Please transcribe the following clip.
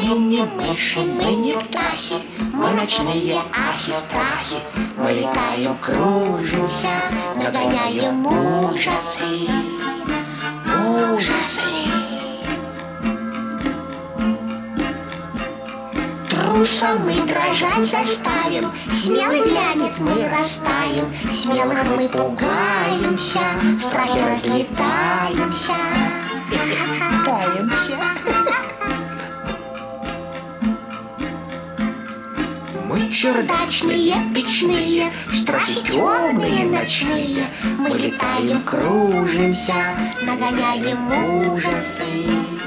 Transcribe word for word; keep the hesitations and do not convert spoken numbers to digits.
Мы не мыши, мы не птахи, мы ночные ахи-страхи. Мы летаем, кружимся, нагоняем ужасы, ужасы. Трусом мы дрожать заставим, смелый глянет, мы растаем. Смелых мы пугаемся, в страхе разлетаемся. Таемся. Мы чердачные, печные, в страхе темные ночные. Мы летаем, кружимся, нагоняем ужасы.